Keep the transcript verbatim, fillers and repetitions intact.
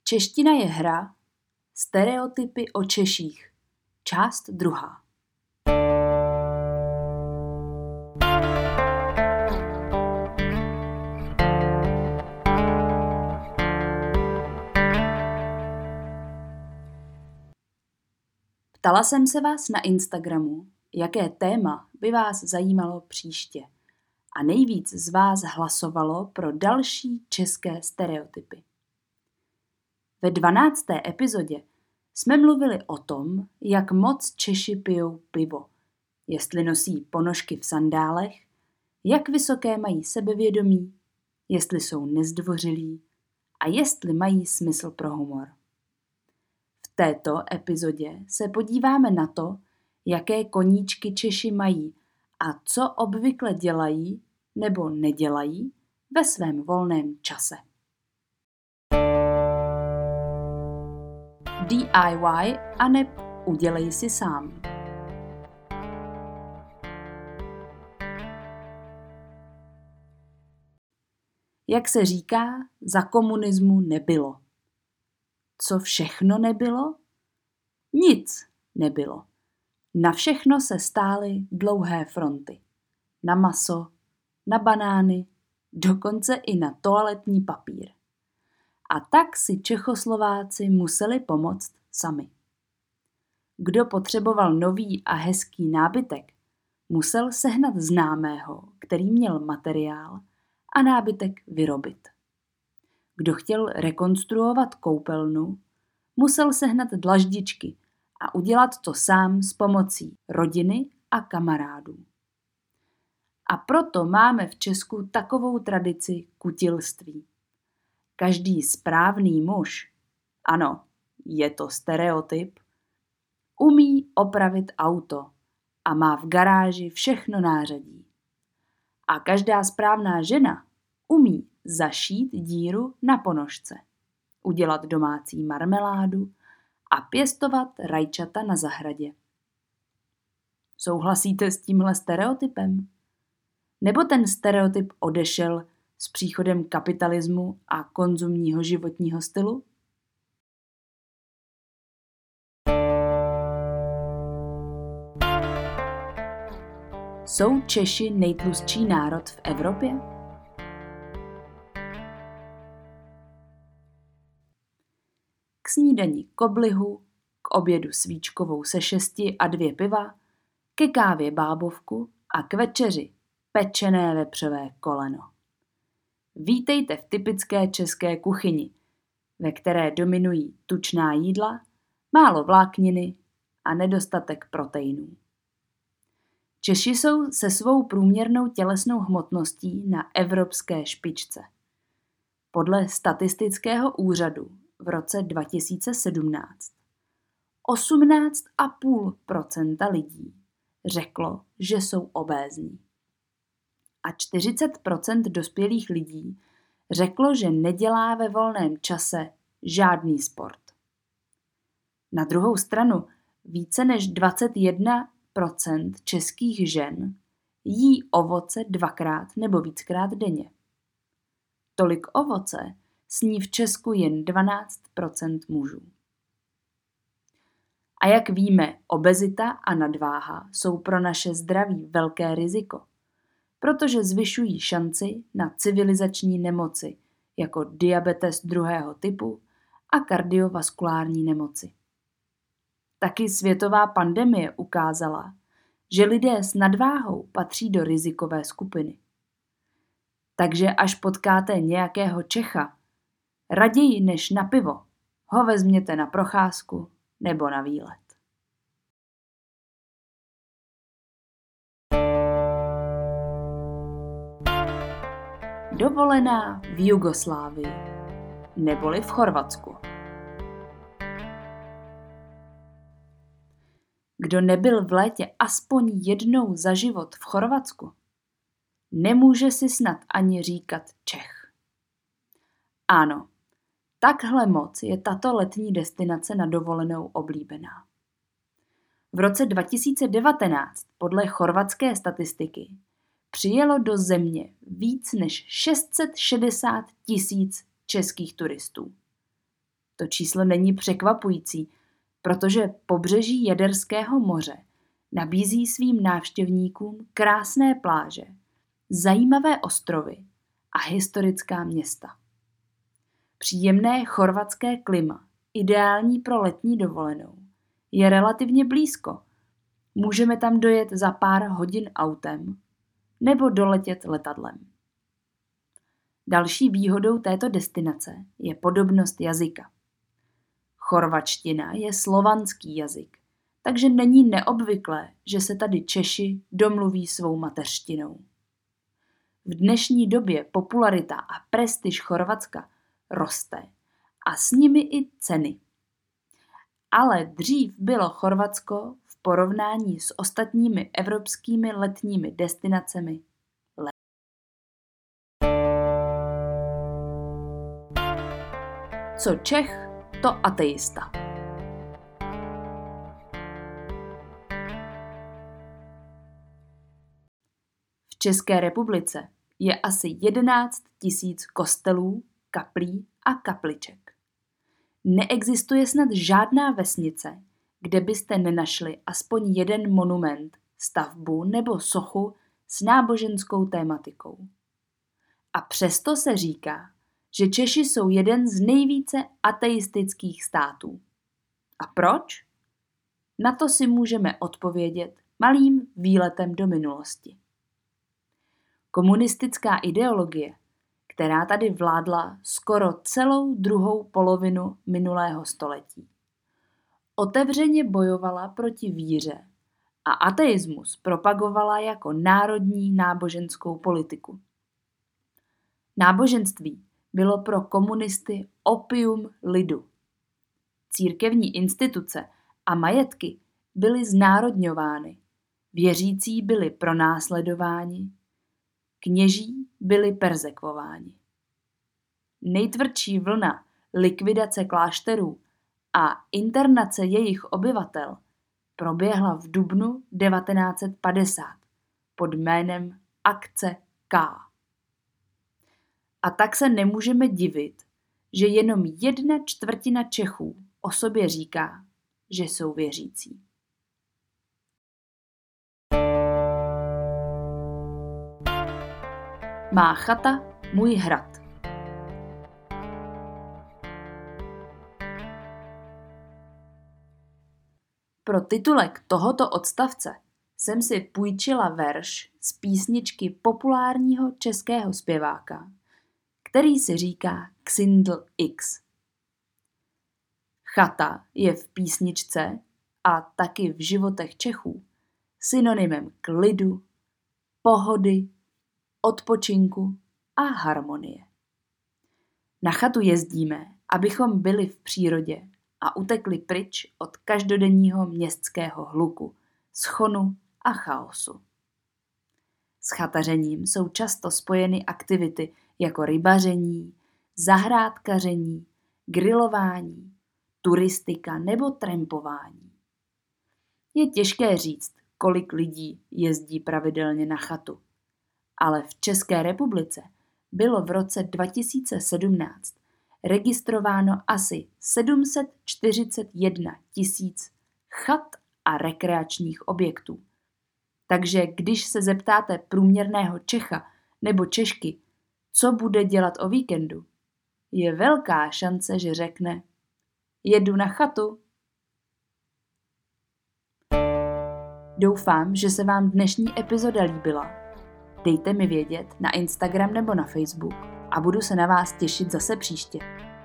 Čeština je hra, stereotypy o Češích, část druhá. Ptala jsem se vás na Instagramu, jaké téma by vás zajímalo příště. A nejvíc z vás hlasovalo pro další české stereotypy. Ve dvanácté epizodě jsme mluvili o tom, jak moc Češi pijou pivo, jestli nosí ponožky v sandálech, jak vysoké mají sebevědomí, jestli jsou nezdvořilí a jestli mají smysl pro humor. V této epizodě se podíváme na to, jaké koníčky Češi mají a co obvykle dělají nebo nedělají ve svém volném čase. D I Y aneb udělej si sám. Jak se říká, za komunismu nebylo. Co všechno nebylo? Nic nebylo. Na všechno se stály dlouhé fronty. Na maso, na banány, dokonce i na toaletní papír. A tak si Čechoslováci museli pomoct sami. Kdo potřeboval nový a hezký nábytek, musel sehnat známého, který měl materiál a nábytek vyrobit. Kdo chtěl rekonstruovat koupelnu, musel sehnat dlaždičky a udělat to sám s pomocí rodiny a kamarádů. A proto máme v Česku takovou tradici kutilství. Každý správný muž, ano, je to stereotyp, umí opravit auto a má v garáži všechno nářadí. A každá správná žena umí zašít díru na ponožce, udělat domácí marmeládu a pěstovat rajčata na zahradě. Souhlasíte s tímhle stereotypem? Nebo ten stereotyp odešel s příchodem kapitalismu a konzumního životního stylu? Jsou Češi nejtlustší národ v Evropě? K snídani koblihu, k obědu svíčkovou se šesti a dvě piva, ke kávě bábovku a k večeři pečené vepřové koleno. Vítejte v typické české kuchyni, ve které dominují tučná jídla, málo vlákniny a nedostatek proteinů. Češi jsou se svou průměrnou tělesnou hmotností na evropské špičce. Podle statistického úřadu v roce dva tisíce sedmnáct osmnáct celá pět procenta lidí řeklo, že jsou obézní. A čtyřicet procent dospělých lidí řeklo, že nedělá ve volném čase žádný sport. Na druhou stranu více než dvacet jedna procent českých žen jí ovoce dvakrát nebo víckrát denně. Tolik ovoce sní v Česku jen dvanáct procent mužů. A jak víme, obezita a nadváha jsou pro naše zdraví velké riziko, protože zvyšují šanci na civilizační nemoci, jako diabetes druhého typu a kardiovaskulární nemoci. Taky světová pandemie ukázala, že lidé s nadváhou patří do rizikové skupiny. Takže až potkáte nějakého Čecha, raději než na pivo, ho vezměte na procházku nebo na výlet. Dovolená v Jugoslávii, neboli v Chorvatsku. Kdo nebyl v létě aspoň jednou za život v Chorvatsku, nemůže si snad ani říkat Čech. Ano, takhle moc je tato letní destinace na dovolenou oblíbená. V roce dva tisíce devatenáct podle chorvatské statistiky přijelo do země víc než šest set šedesát tisíc českých turistů. To číslo není překvapující, protože pobřeží Jaderského moře nabízí svým návštěvníkům krásné pláže, zajímavé ostrovy a historická města. Příjemné chorvatské klima, ideální pro letní dovolenou, je relativně blízko. Můžeme tam dojet za pár hodin autem nebo doletět letadlem. Další výhodou této destinace je podobnost jazyka. Chorvatština je slovanský jazyk, takže není neobvyklé, že se tady Češi domluví svou mateřštinou. V dnešní době popularita a prestiž Chorvatska roste a s nimi i ceny. Ale dřív bylo Chorvatsko v porovnání s ostatními evropskými letními destinacemi lepší. Co Čech, to ateista. V České republice je asi jedenáct tisíc kostelů, kaplí a kapliček. Neexistuje snad žádná vesnice, kde byste nenašli aspoň jeden monument, stavbu nebo sochu s náboženskou tématikou. A přesto se říká, že Češi jsou jeden z nejvíce ateistických států. A proč? Na to si můžeme odpovědět malým výletem do minulosti. Komunistická ideologie, která tady vládla skoro celou druhou polovinu minulého století, otevřeně bojovala proti víře a ateismus propagovala jako národní náboženskou politiku. Náboženství bylo pro komunisty opium lidu. Církevní instituce a majetky byly znárodňovány, věřící byli pronásledováni, kněží byli perzekvováni. Nejtvrdší vlna likvidace klášterů a internace jejich obyvatel proběhla v dubnu devatenáct set padesát pod jménem Akce K. A tak se nemůžeme divit, že jenom jedna čtvrtina Čechů o sobě říká, že jsou věřící. Má chata, můj hrad. Pro titulek tohoto odstavce jsem si půjčila verš z písničky populárního českého zpěváka, který si říká Xindl X. Chata je v písničce a taky v životech Čechů synonymem klidu, pohody, odpočinku a harmonie. Na chatu jezdíme, abychom byli v přírodě a utekli pryč od každodenního městského hluku, schonu a chaosu. S chatařením jsou často spojeny aktivity jako rybaření, zahrádkaření, grilování, turistika nebo trampování. Je těžké říct, kolik lidí jezdí pravidelně na chatu, ale v České republice bylo v roce dva tisíce sedmnáct registrováno asi sedm set čtyřicet jedna tisíc chat a rekreačních objektů. Takže když se zeptáte průměrného Čecha nebo Češky, co bude dělat o víkendu, je velká šance, že řekne: jedu na chatu. Doufám, že se vám dnešní epizoda líbila. Dejte mi vědět na Instagram nebo na Facebook a budu se na vás těšit zase příště.